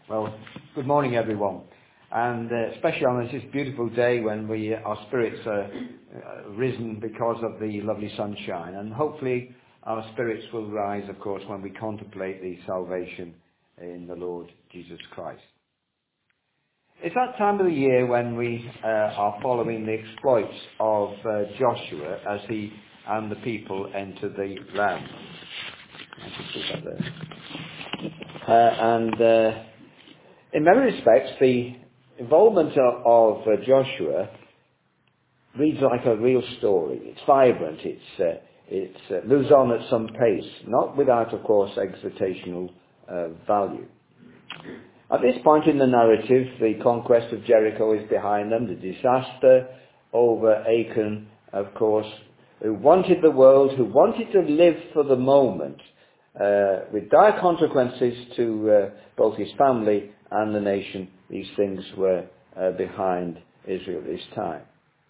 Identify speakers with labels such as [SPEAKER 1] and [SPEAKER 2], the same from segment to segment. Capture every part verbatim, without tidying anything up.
[SPEAKER 1] Well, good morning, everyone, and uh, especially on this beautiful day when we our spirits are uh, risen because of the lovely sunshine, and hopefully our spirits will rise, of course, when we contemplate the salvation in the Lord Jesus Christ. It's that time of the year when we uh, are following the exploits of uh, Joshua as he and the people enter the land. I can see that there. Uh, and uh, in many respects, the involvement of, of uh, Joshua reads like a real story. It's vibrant. It's uh, it uh, moves on at some pace, not without, of course, exhortational uh, value. At this point in the narrative, the conquest of Jericho is behind them. The disaster over Achan, of course, who wanted the world, who wanted to live for the moment, uh, with dire consequences to uh, both his family and the nation. These things were uh, behind Israel this time.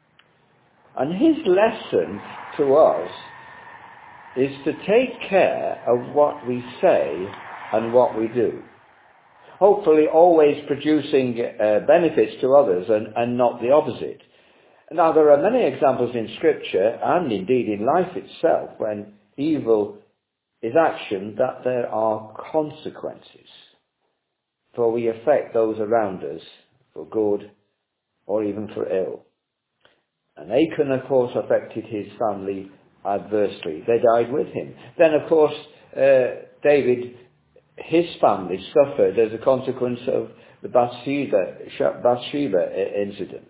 [SPEAKER 1] And his lesson to us is to take care of what we say and what we do. Hopefully always producing uh, benefits to others and, and not the opposite. Now, there are many examples in Scripture, and indeed in life itself, when evil is action, that there are consequences. For we affect those around us for good or even for ill. And Achan, of course, affected his family adversely. They died with him. Then, of course, uh, David, his family suffered as a consequence of the Bathsheba, Bathsheba incident.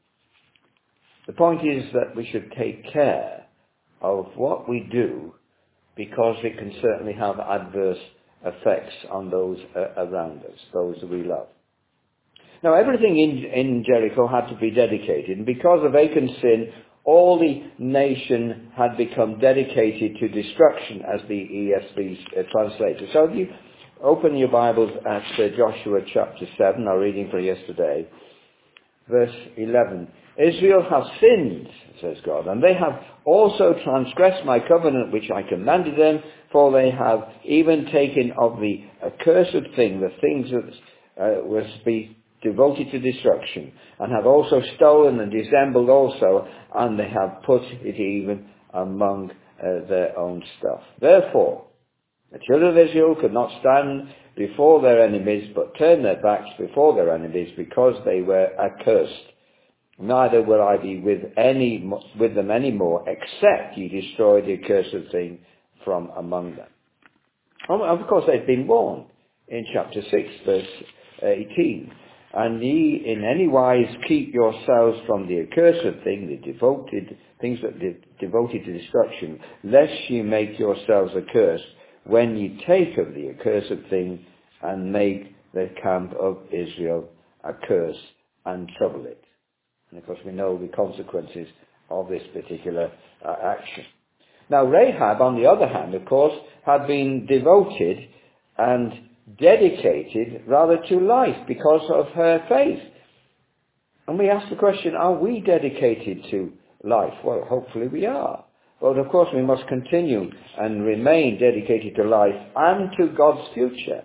[SPEAKER 1] The point is that we should take care of what we do, because it can certainly have adverse effects on those uh, around us, those that we love. Now, everything in, in Jericho had to be dedicated, and because of Achan's sin, all the nation had become dedicated to destruction, as the E S V uh, translates it. So if you open your Bibles at uh, Joshua chapter seven, our reading for yesterday, verse eleven. Israel has sinned, says God, and they have also transgressed my covenant which I commanded them, for they have even taken of the accursed thing, the things that uh, was to be devoted to destruction, and have also stolen and dissembled also, and they have put it even among uh, their own stuff. Therefore, the children of Israel could not stand before their enemies, but turned their backs before their enemies, because they were accursed. Neither will I be with any with them any more, except ye destroy the accursed thing from among them. And of course, they've been warned in chapter six, verse eighteen. And ye in any wise keep yourselves from the accursed thing, the devoted things that are devoted to destruction, lest ye make yourselves accursed when ye take of the accursed thing and make the camp of Israel a curse and trouble it. And of course we know the consequences of this particular uh, action. Now Rahab, on the other hand, of course, had been devoted and dedicated rather to life because of her faith. And we ask the question, are we dedicated to life? Well, hopefully we are. But of course we must continue and remain dedicated to life and to God's future,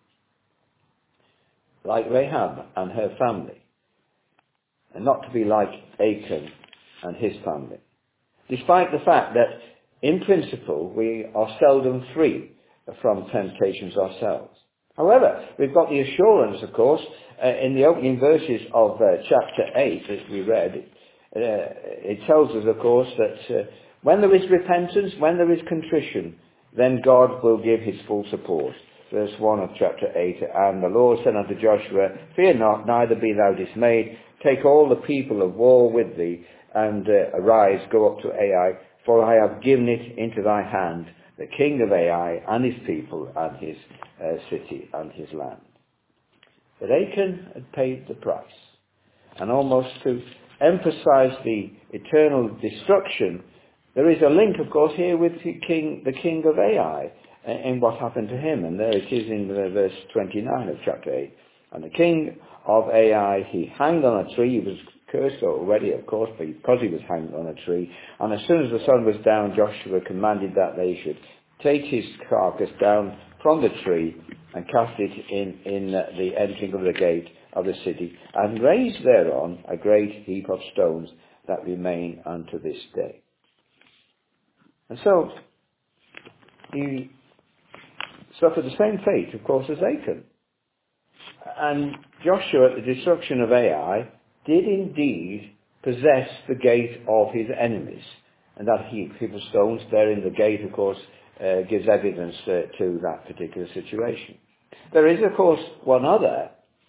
[SPEAKER 1] like Rahab and her family, and not to be like Achan and his family. Despite the fact that, in principle, we are seldom free from temptations ourselves. However, we've got the assurance, of course, uh, in the opening verses of uh, chapter eight that we read. Uh, it tells us, of course, that uh, when there is repentance, when there is contrition, then God will give his full support. Verse one of chapter eight, and the Lord said unto Joshua, fear not, neither be thou dismayed. Take all the people of war with thee, and uh, arise, go up to Ai, for I have given it into thy hand, the king of Ai, and his people, and his uh, city, and his land. But Achan had paid the price. And almost to emphasize the eternal destruction, there is a link, of course, here with the king, the king of Ai, in what happened to him. And there it is in verse twenty-nine of chapter eight. And the king of Ai, he hanged on a tree. He was cursed already, of course, because he was hanged on a tree. And as soon as the sun was down, Joshua commanded that they should take his carcass down
[SPEAKER 2] from the tree and cast it in, in the entering of the gate of the city, and raised thereon a great heap of stones that remain unto this day. And so, he suffered the same fate, of course, as Achan. And Joshua, at the destruction of Ai, did indeed possess the gate of his enemies. And that heap, heap of stones there in the gate, of course, uh, gives evidence uh, to that particular situation. There is, of course, one other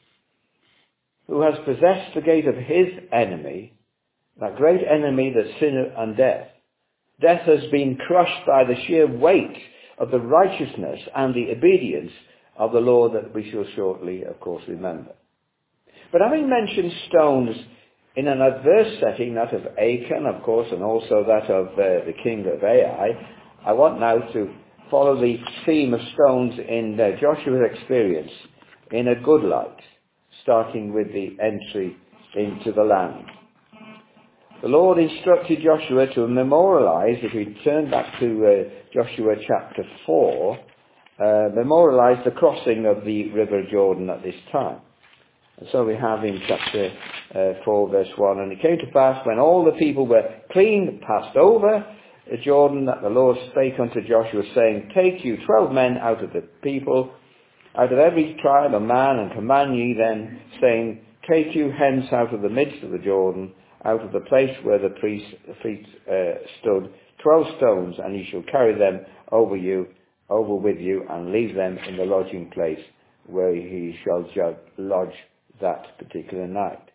[SPEAKER 2] who has possessed the gate of his enemy, that great enemy that's sin and death. Death has been crushed by the sheer weight of the righteousness and the obedience of the Lord that we shall shortly, of course, remember. But having mentioned stones in an adverse setting, that of Achan, of course, and also that of uh, the king of Ai, I want now to follow the theme of stones in uh, Joshua's experience in a good light, starting with the entry into the land. The Lord instructed Joshua to memorialize, if we turn back to uh, Joshua chapter four, uh, memorialize the crossing of the river Jordan at this time. And so we have in chapter uh, four, verse one, and it came to pass when all the people were clean passed over the Jordan, that the Lord spake unto Joshua, saying, Take you twelve men out of the people, out of every tribe a man, and command ye them, saying, Take you hence out of the midst of the Jordan, out of the place where the priest's feet uh, stood, twelve stones, and ye shall carry them over you, over with you, and leave them in the lodging place where ye shall ju- lodge that particular night.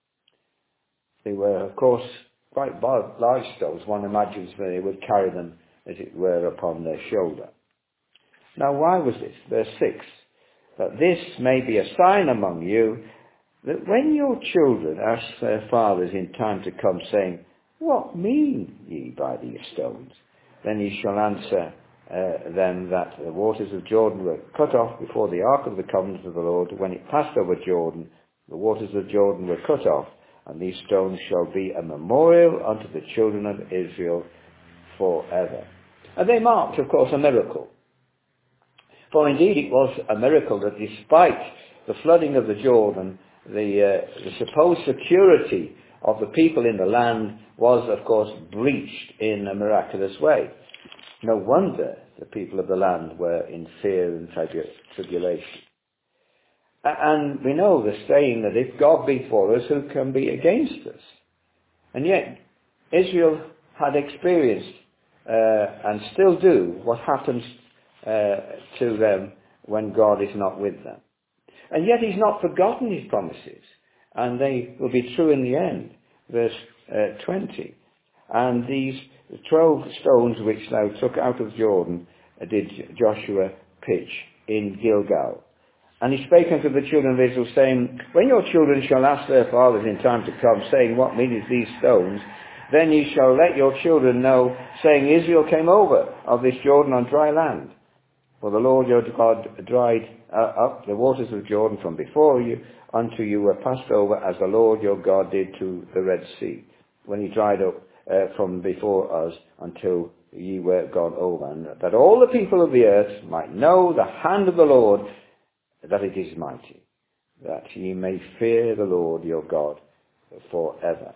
[SPEAKER 2] They were, of course, quite large stones. One imagines that they would carry them, as it were, upon their shoulder. Now, why was this? Verse six, that this may be a sign among you, that when your children ask their fathers in time to come, saying, What mean ye by these stones? Then ye shall answer uh, them that the waters of Jordan were cut off before the ark of the covenant of the Lord. When it passed over Jordan, the waters of Jordan were cut off, and these stones shall be a memorial unto the children of Israel forever. And they marked, of course, a miracle. For indeed it was a miracle that despite the flooding of the Jordan, the, uh, the supposed security of the people in the land was, of course, breached in a miraculous way. No wonder the people of the land were in fear and tribulation. And we know the saying that if God be for us, who can be against us? And yet, Israel had experienced, uh, and still do, what happens uh, to them when God is not with them. And yet he's not forgotten his promises, and they will be true in the end. Verse uh, twenty. And these twelve stones which thou took out of Jordan uh, did Joshua pitch in Gilgal. And he spake unto the children of Israel, saying, When your children shall ask their fathers in time to come, saying, What meaneth these stones? Then ye shall let your children know, saying, Israel came over of this Jordan on dry land. For the Lord your God dried uh, up the waters of Jordan from before you, unto you were passed over, as the Lord your God did to the Red Sea, when he dried up uh, from before us, until ye were gone over, and that all the people of the earth might know the hand of the Lord, that it is mighty, that ye may fear the Lord your God forever.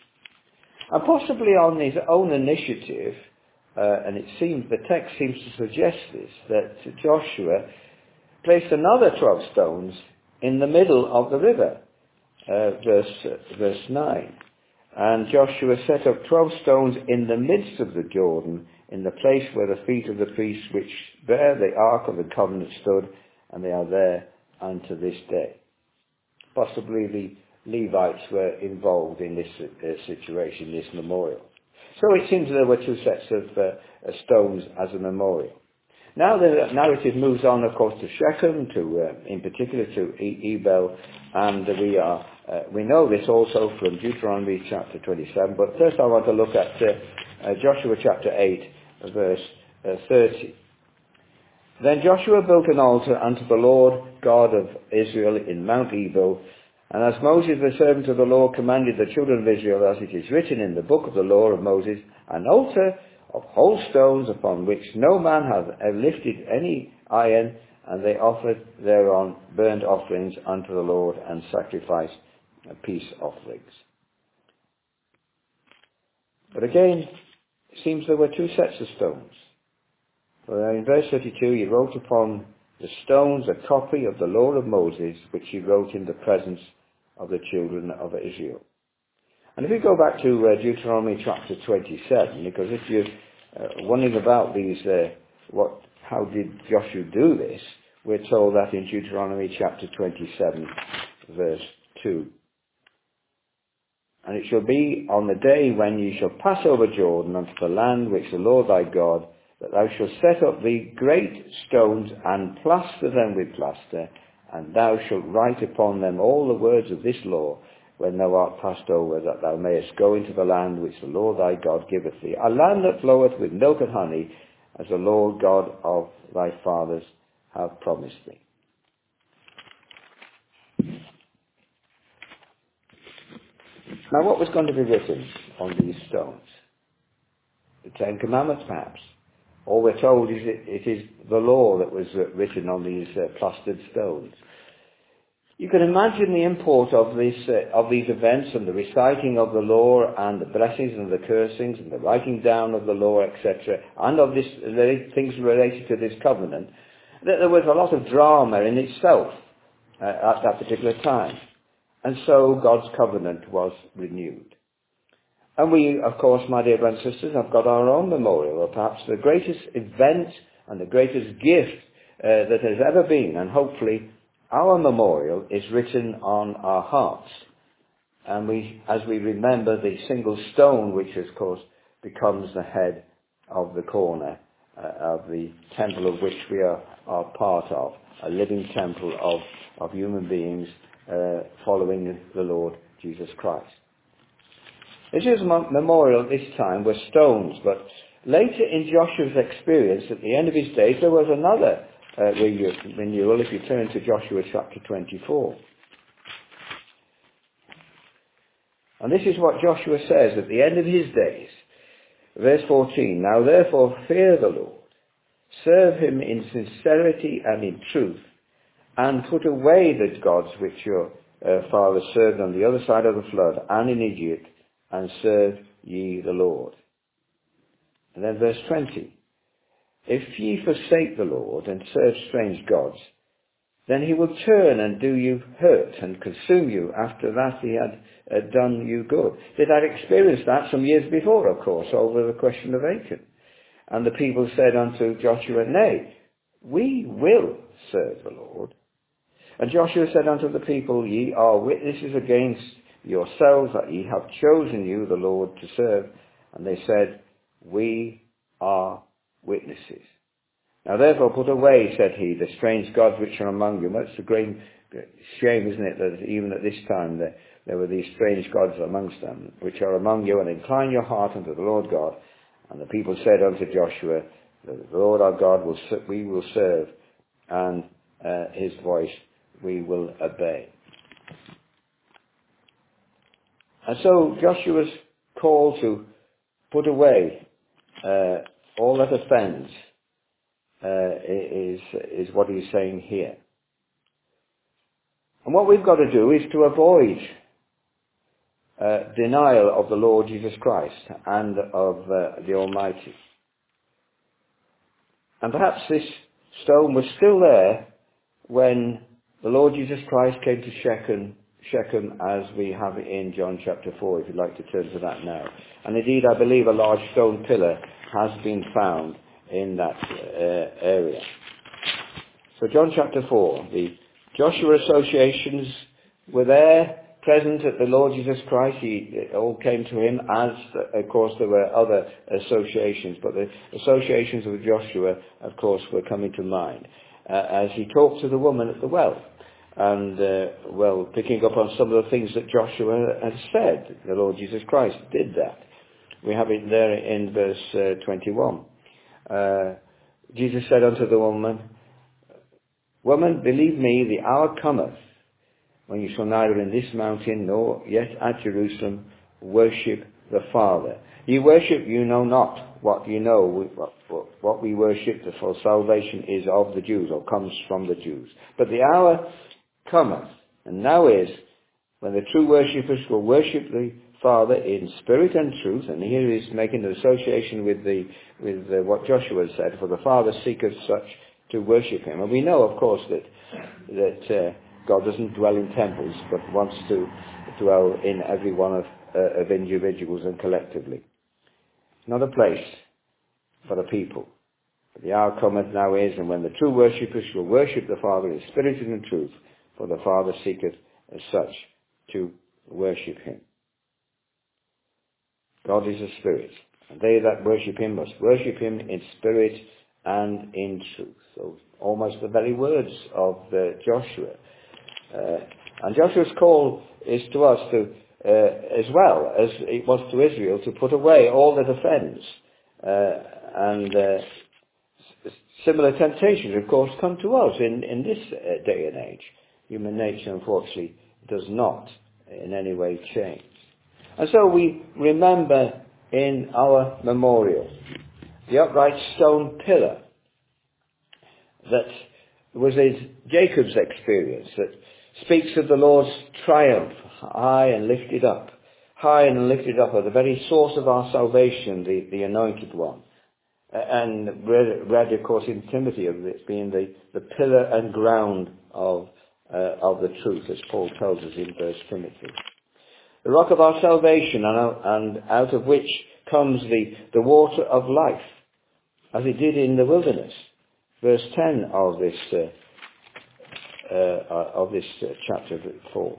[SPEAKER 2] And possibly on his own initiative, uh, and it seems, the text seems to suggest this, that Joshua placed another twelve stones in the middle of the river, uh, verse, uh, verse nine. And Joshua set up twelve stones in the midst of the Jordan, in the place where the feet of the priests which bear the ark of the covenant stood, and they are there unto this day. Possibly the Levites were involved in this uh, situation, this memorial. So it seems there were two sets of uh, stones as a memorial. Now the narrative moves on, of course, to Shechem, to uh, in particular to e- Ebel, and we are uh, we know this also from Deuteronomy chapter twenty-seven. But first, I want to look at uh, uh, Joshua chapter eight, verse uh, thirty. Then Joshua built an altar unto the Lord God of Israel in Mount Ebal, and as Moses the servant of the Lord commanded the children of Israel, as it is written in the book of the law of Moses, an altar of whole stones upon which no man hath lifted any iron, and they offered thereon burnt offerings unto the Lord and sacrificed peace offerings. But again, it seems there were two sets of stones. For in verse thirty-two, he wrote upon the stones a copy of the law of Moses, which he wrote in the presence of the children of Israel. And if we go back to uh, Deuteronomy chapter twenty-seven, because if you're uh, wondering about these, uh, what, how did Joshua do this, we're told that in Deuteronomy chapter twenty-seven, verse two. And it shall be on the day when ye shall pass over Jordan unto the land which the Lord thy God, that thou shalt set up thee great stones and plaster them with plaster, and thou shalt write upon them all the words of this law, when thou art passed over, that thou mayest go into the land which the Lord thy God giveth thee, a land that floweth with milk and honey, as the Lord God of thy fathers hath promised thee. Now, what was going to be written on these stones? The Ten Commandments, perhaps. All we're told is it, it is the law that was uh, written on these uh, plastered stones. You can imagine the import of, this, uh, of these events and the reciting of the law and the blessings and the cursings and the writing down of the law, et cetera, and of this, the things related to this covenant, that there was a lot of drama in itself uh, at that particular time. And so God's covenant was renewed. And we, of course, my dear brothers and sisters, have got our own memorial, or perhaps the greatest event and the greatest gift uh, that has ever been. And hopefully our memorial is written on our hearts. And we, as we remember the single stone, which of course becomes the head of the corner uh, of the temple of which we are, are part of, a living temple of, of human beings uh, following the Lord Jesus Christ. Israel's memorial at this time were stones, but later in Joshua's experience, at the end of his days, there was another uh, renewal, if you turn to Joshua chapter twenty-four. And this is what Joshua says at the end of his days. Verse fourteen, Now therefore fear the Lord, serve him in sincerity and in truth, and put away the gods which your uh, fathers served on the other side of the flood and in Egypt, and serve ye the Lord. And then verse twenty, If ye forsake the Lord and serve strange gods, then he will turn and do you hurt and consume you after that he had uh, done you good. They'd had experienced that some years before, of course, over the question of Achan. And the people said unto Joshua, Nay, we will serve the Lord. And Joshua said unto the people, Ye are witnesses against yourselves that ye have chosen you the Lord to serve. And they said, We are witnesses. Now therefore put away, said he, the strange gods which are among you. That's a great shame, isn't it, that even at this time there, there were these strange gods amongst them, which are among you, and incline your heart unto the Lord God. And the people said unto Joshua, The Lord our God will we will serve, and uh, his voice we will obey. And so Joshua's call to put away uh, all that offends uh, is, is what he's saying here. And what we've got to do is to avoid uh, denial of the Lord Jesus Christ and of uh, the Almighty. And perhaps this stone was still there when the Lord Jesus Christ came to Shechem, Shechem as we have it in John chapter four, if you'd like to turn to that now. And indeed, I believe a large stone pillar has been found in that uh, area. So John chapter four, the Joshua associations were there, present at the Lord Jesus Christ. He, it all came to him, as, of course, there were other associations, but the associations of Joshua, of course, were coming to mind uh, as he talked to the woman at the well. And, uh, well, picking up on some of the things that Joshua had said, the Lord Jesus Christ did that. We have it there in verse uh, twenty-one. Uh, Jesus said unto the woman, Woman, believe me, the hour cometh when you shall neither in this mountain nor yet at Jerusalem worship the Father. You worship, you know not what you know, what, what, what what we worship, for salvation is of the Jews, or comes from the Jews. But the hour cometh, and now is, when the true worshippers will worship the Father in spirit and truth. And here he's making an association with the with uh, what Joshua said, for the Father seeketh such to worship him. And we know, of course, that that uh, God doesn't dwell in temples, but wants to dwell in every one of, uh, of individuals and collectively. Not a place, but a people. But the hour cometh, now is, and when the true worshippers will worship the Father in spirit and in truth, for the Father seeketh as such to worship him. God is a spirit, and they that worship him must worship him in spirit and in truth. So almost the very words of uh, Joshua. Uh, and Joshua's call is to us to, uh, as well as it was to Israel, to put away all that offends. Uh, and uh, s- similar temptations, of course, come to us in, in this uh, day and age. Human nature, unfortunately, does not in any way change. And so we remember in our memorial the upright stone pillar that was his, Jacob's experience, that speaks of the Lord's triumph, high and lifted up, high and lifted up at the very source of our salvation, the, the anointed one. And read, read, of course, in Timothy of this being the, the pillar and ground of, uh, of the truth, as Paul tells us in First Timothy. The rock of our salvation, and out, and out of which comes the, the water of life, as it did in the wilderness. Verse ten of this uh, uh, of this uh, chapter four.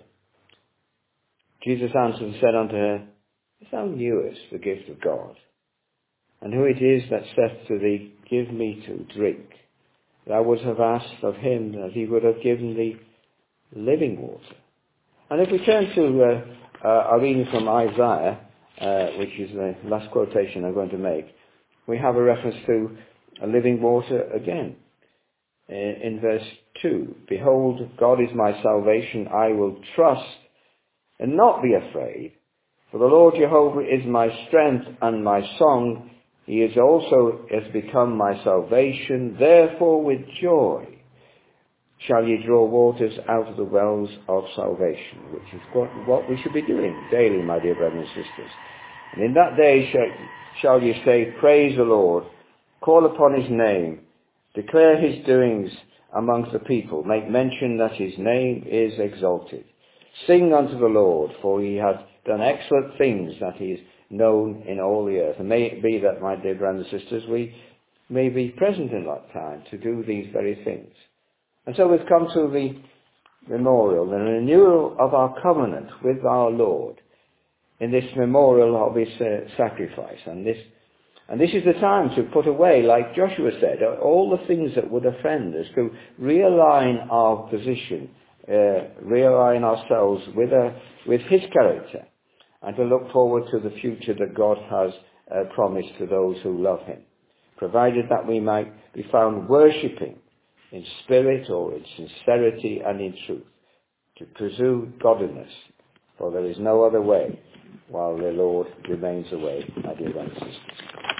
[SPEAKER 2] Jesus answered and said unto her, If thou knewest the gift of God, and who it is that saith to thee, Give me to drink, thou wouldst have asked of him that he would have given thee living water. And if we turn to uh, uh, our reading from Isaiah, uh, which is the last quotation I'm going to make, we have a reference to a living water again. In, in verse two, Behold, God is my salvation, I will trust and not be afraid. For the Lord Jehovah is my strength and my song. He is also has become my salvation. Therefore with joy shall ye draw waters out of the wells of salvation, which is what, what we should be doing daily, my dear brothers and sisters. And in that day shall, shall ye say, Praise the Lord, call upon his name, declare his doings amongst the people, make mention that his name is exalted. Sing unto the Lord, for he hath done excellent things, that he is known in all the earth. And may it be that, my dear brothers and sisters, we may be present in that time to do these very things. And so we've come to the memorial, the renewal of our covenant with our Lord in this memorial of his uh, sacrifice. And this and this is the time to put away, like Joshua said, all the things that would offend us, to realign our position, uh, realign ourselves with, a, with his character, and to look forward to the future that God has uh, promised to those who love him, provided that we might be found worshipping in spirit or in sincerity and in truth, to pursue godliness, for there is no other way while the Lord remains away, my dear brothers and sisters.